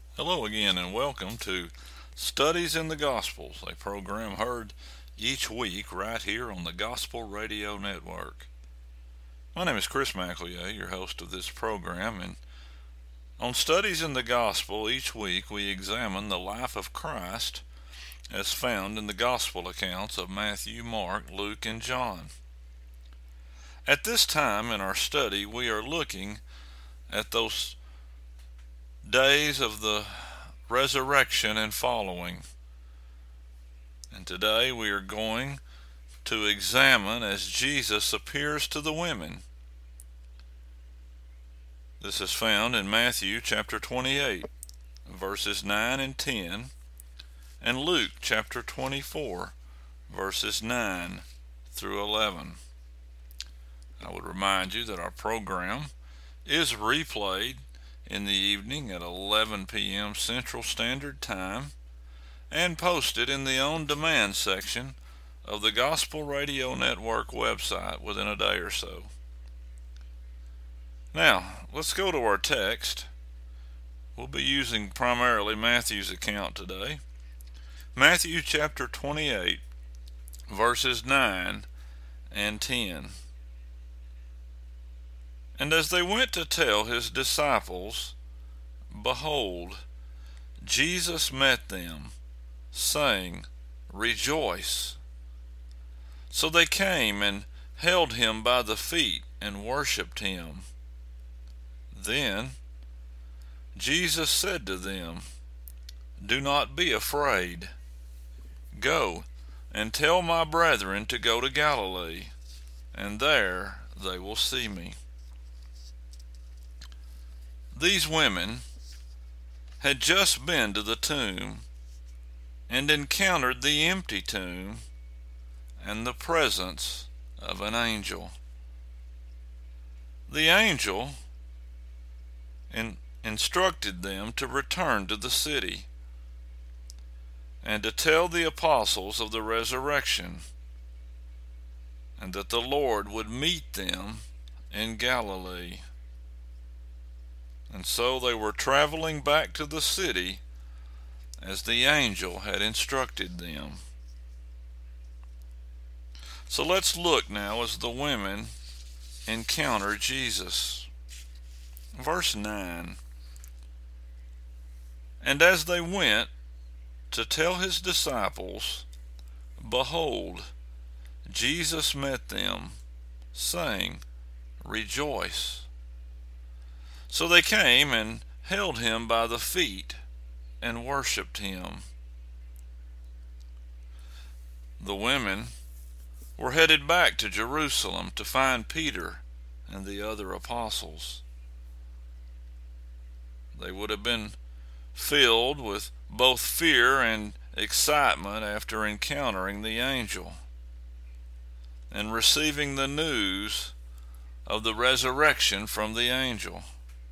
Hello again, and welcome to Studies in the Gospels, a program heard each week right here on the Gospel Radio Network. My name is Chris McEllier, your host of this program, and on Studies in the Gospel, each week we examine the life of Christ as found in the Gospel accounts of Matthew, Mark, Luke, and John. At this time in our study, we are looking at those days of the resurrection and following. And today we are going to examine as Jesus appears to the women. This is found in Matthew chapter 28, verses 9 and 10, and Luke chapter 24, verses 9 through 11. I would remind you that our program is replayed in the evening at 11 p.m. Central Standard Time and posted in the on-demand section of the Gospel Radio Network website within a day or so. Now, let's go to our text. We'll be using primarily Matthew's account today. Matthew chapter 28, verses 9 and 10. And as they went to tell his disciples, behold, Jesus met them, saying, Rejoice. So they came and held him by the feet and worshipped him. Then Jesus said to them, Do not be afraid. Go and tell my brethren to go to Galilee, and there they will see me. These women had just been to the tomb and encountered the empty tomb and the presence of an angel. The angel instructed them to return to the city and to tell the apostles of the resurrection, and that the Lord would meet them in Galilee. And so they were traveling back to the city as the angel had instructed them. So let's look now as the women encounter Jesus. Verse 9. And as they went to tell his disciples, behold, Jesus met them, saying, Rejoice. So they came and held him by the feet and worshipped him. The women were headed back to Jerusalem to find Peter and the other apostles. They would have been filled with both fear and excitement after encountering the angel and receiving the news of the resurrection from the angel.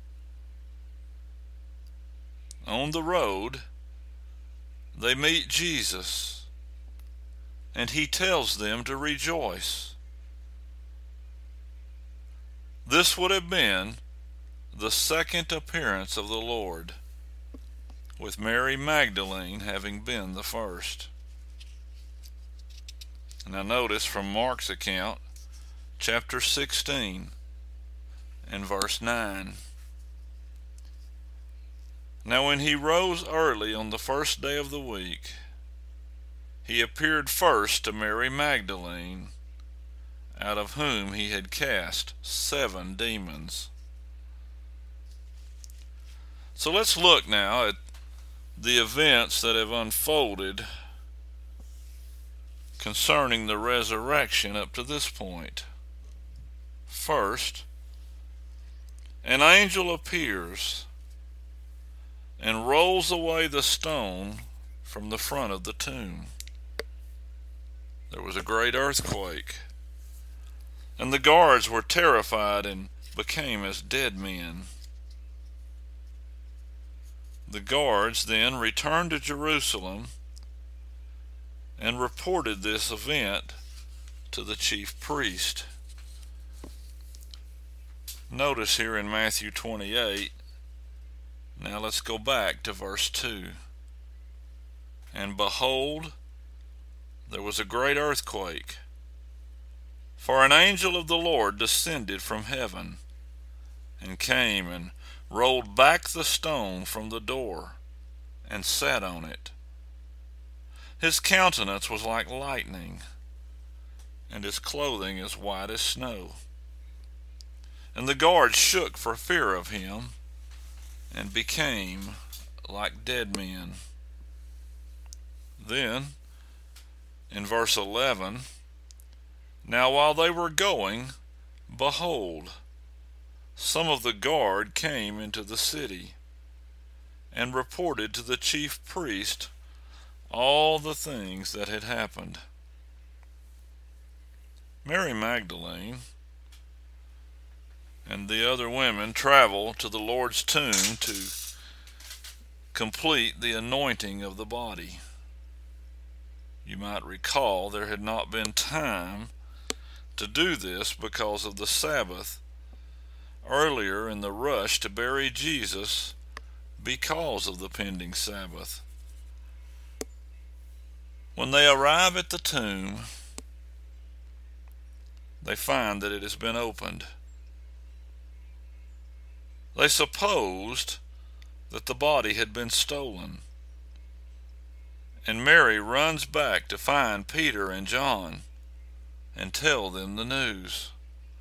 On the road, they meet Jesus, and he tells them to rejoice. This would have been the second appearance of the Lord, with Mary Magdalene having been the first. Now notice from Mark's account, chapter 16 and verse 9. Now when he rose early on the first day of the week, he appeared first to Mary Magdalene, out of whom he had cast 7 demons. So let's look now at the events that have unfolded concerning the resurrection up to this point. First, an angel appears and rolls away the stone from the front of the tomb. There was a great earthquake, and the guards were terrified and became as dead men. The guards then returned to Jerusalem and reported this event to the chief priest. Notice here in Matthew 28 Now let's go back to verse 2. And behold, there was a great earthquake, for an angel of the Lord descended from heaven, and came and rolled back the stone from the door, and sat on it. His countenance was like lightning, and his clothing as white as snow. And the guards shook for fear of him, and became like dead men. Then, in verse 11, now while they were going, behold, some of the guard came into the city, and reported to the chief priest all the things that had happened. Mary Magdalene and the other women traveled to the Lord's tomb to complete the anointing of the body. You might recall there had not been time to do this because of the Sabbath earlier in the rush to bury Jesus because of the pending Sabbath. When they arrive at the tomb, they find that it has been opened. They supposed that the body had been stolen, and Mary runs back to find Peter and John and tell them the news.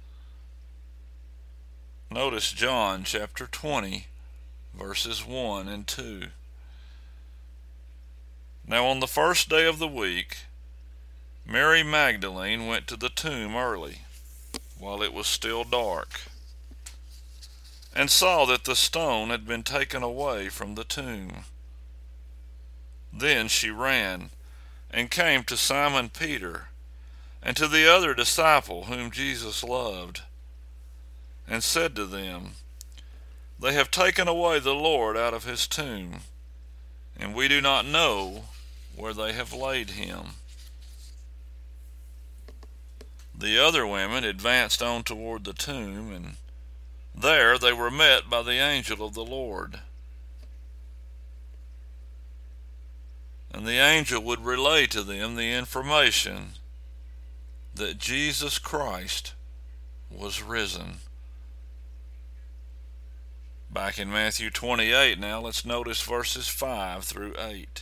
Notice John chapter 20, verses 1 and 2. Now on the first day of the week, Mary Magdalene went to the tomb early, while it was still dark, and saw that the stone had been taken away from the tomb. Then she ran and came to Simon Peter and to the other disciple whom Jesus loved, and said to them, They have taken away the Lord out of his tomb, and we do not know where they have laid him. The other women advanced on toward the tomb, and there they were met by the angel of the Lord. And the angel would relay to them the information that Jesus Christ was risen. Back in Matthew 28 now, let's notice verses 5 through 8.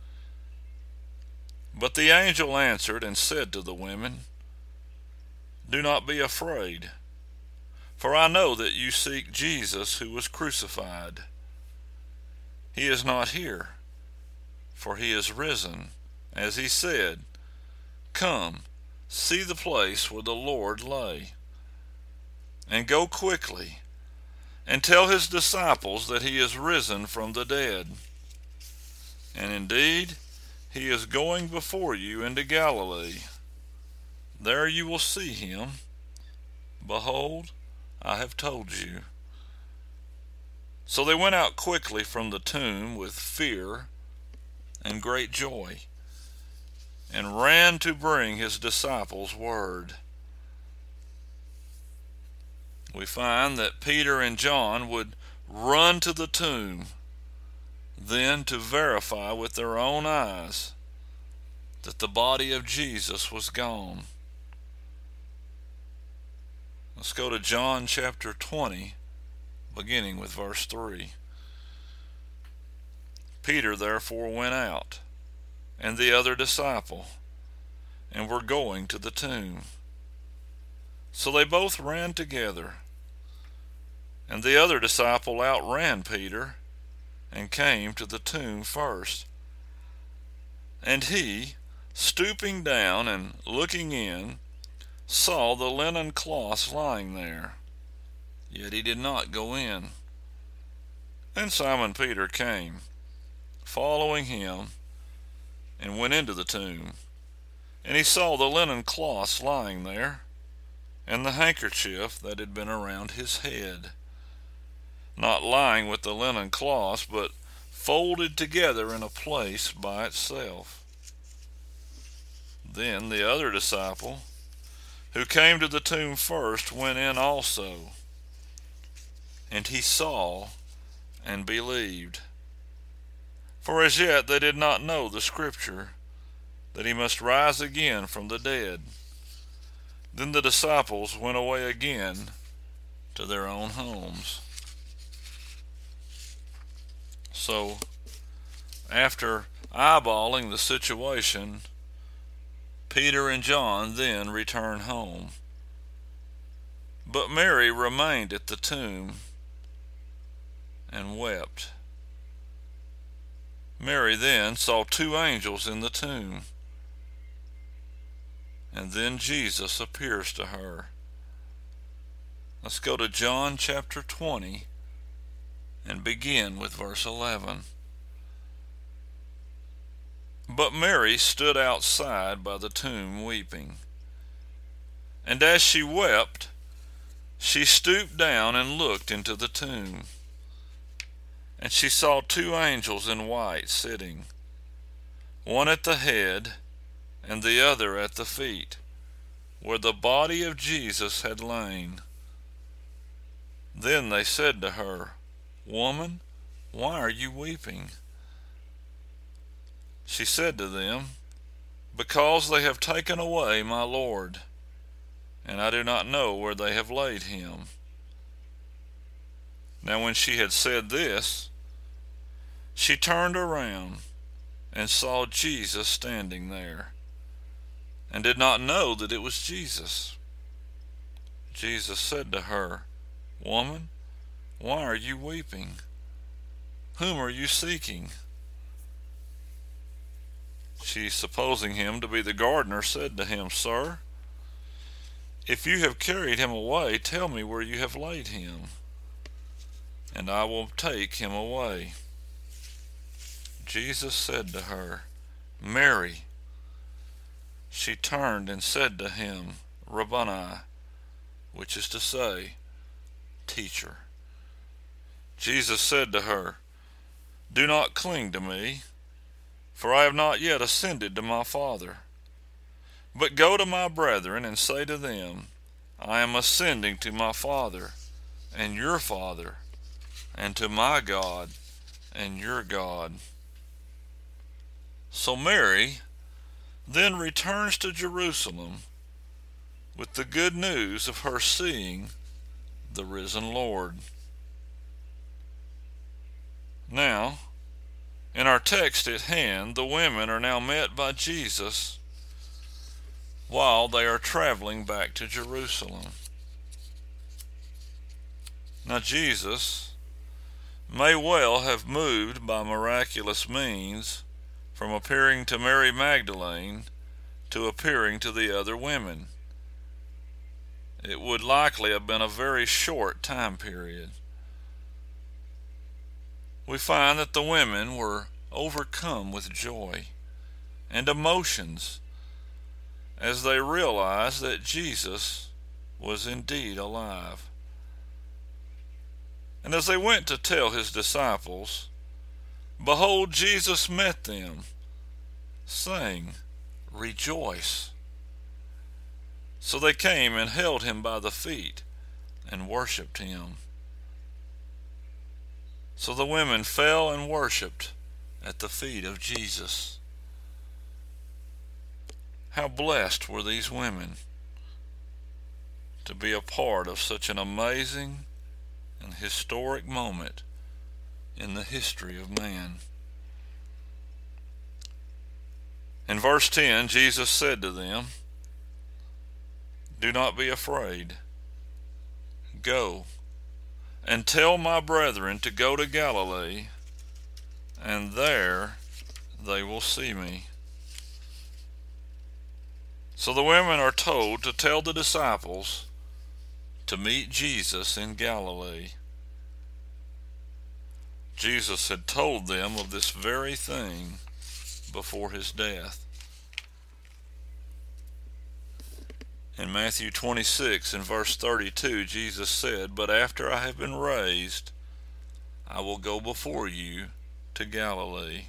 But the angel answered and said to the women, Do not be afraid, for I know that you seek Jesus who was crucified. He is not here, for he is risen, as he said. Come, see the place where the Lord lay, and go quickly, and tell his disciples that he is risen from the dead. And indeed, he is going before you into Galilee. There you will see him. Behold, I have told you. So they went out quickly from the tomb with fear and great joy, and ran to bring his disciples word. We find that Peter and John would run to the tomb, then to verify with their own eyes that the body of Jesus was gone. Let's go to John chapter 20, beginning with verse 3. Peter therefore went out, and the other disciple, and were going to the tomb. So they both ran together, and the other disciple outran Peter, and came to the tomb first. And he, stooping down and looking in, saw the linen cloths lying there, yet he did not go in. Then Simon Peter came, following him, and went into the tomb. And he saw the linen cloths lying there, and the handkerchief that had been around his head, not lying with the linen cloths, but folded together in a place by itself. Then the other disciple, who came to the tomb first, went in also, and he saw and believed. For as yet they did not know the Scripture, that he must rise again from the dead. Then the disciples went away again to their own homes. So, after eyeballing the situation, Peter and John then returned home. But Mary remained at the tomb and wept. Mary then saw two angels in the tomb, and then Jesus appears to her. Let's go to John chapter 20 and begin with verse 11. But Mary stood outside by the tomb weeping. And as she wept, she stooped down and looked into the tomb. And she saw two angels in white sitting, one at the head and the other at the feet, where the body of Jesus had lain. Then they said to her, Woman, why are you weeping? She said to them, Because they have taken away my Lord, and I do not know where they have laid him. Now when she had said this, she turned around and saw Jesus standing there, and did not know that it was Jesus. Jesus said to her, Woman, why are you weeping? Whom are you seeking? She, supposing him to be the gardener, said to him, Sir, if you have carried him away, tell me where you have laid him, and I will take him away. Jesus said to her, Mary. She turned and said to him, Rabboni, which is to say, Teacher. Jesus said to her, Do not cling to me, for I have not yet ascended to my Father. But go to my brethren and say to them, I am ascending to my Father and your Father, and to my God and your God. So Mary then returns to Jerusalem with the good news of her seeing the risen Lord. Now, in our text at hand, the women are now met by Jesus while they are traveling back to Jerusalem. Now Jesus may well have moved by miraculous means from appearing to Mary Magdalene to appearing to the other women. It would likely have been a very short time period. We find that the women were overcome with joy and emotions as they realized that Jesus was indeed alive. And as they went to tell his disciples, behold, Jesus met them, saying, Rejoice. So they came and held him by the feet and worshipped him. So the women fell and worshipped at the feet of Jesus. How blessed were these women to be a part of such an amazing and historic moment in the history of man. In verse 10, Jesus said to them, Do not be afraid. Go and tell my brethren to go to Galilee, and there they will see me. So the women are told to tell the disciples to meet Jesus in Galilee. Jesus had told them of this very thing before his death. In Matthew 26 and verse 32, Jesus said, But after I have been raised, I will go before you to Galilee.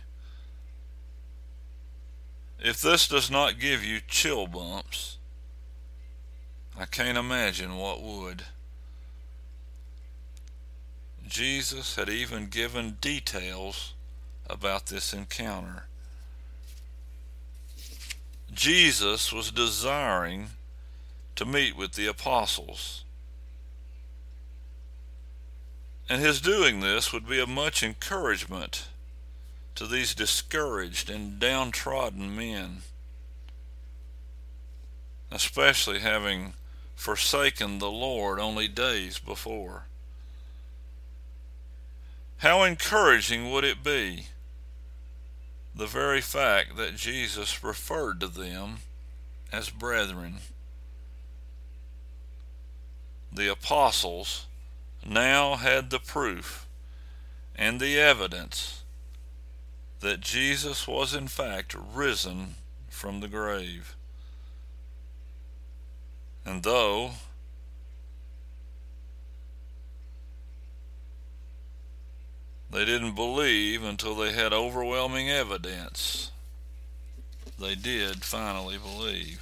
If this does not give you chill bumps, I can't imagine what would. Jesus had even given details about this encounter. Jesus was desiring to meet with the apostles, and his doing this would be of much encouragement to these discouraged and downtrodden men, especially having forsaken the Lord only days before. How encouraging would it be, the very fact that Jesus referred to them as brethren. The apostles now had the proof and the evidence that Jesus was in fact risen from the grave. And though they didn't believe until they had overwhelming evidence, they did finally believe.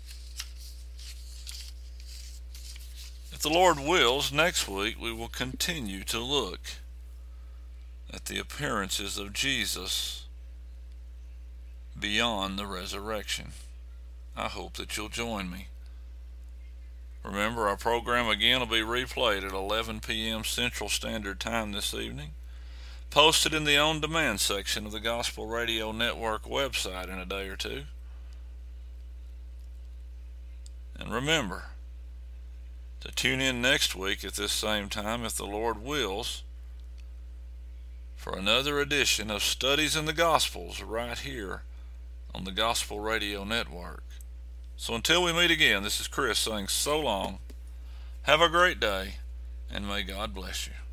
If the Lord wills, next week we will continue to look at the appearances of Jesus beyond the resurrection. I hope that you'll join me. Remember, our program again will be replayed at 11 p.m. Central Standard Time this evening, posted in the on-demand section of the Gospel Radio Network website in a day or two. And remember to tune in next week at this same time, if the Lord wills, for another edition of Studies in the Gospels right here on the Gospel Radio Network. So until we meet again, this is Chris saying so long, have a great day, and may God bless you.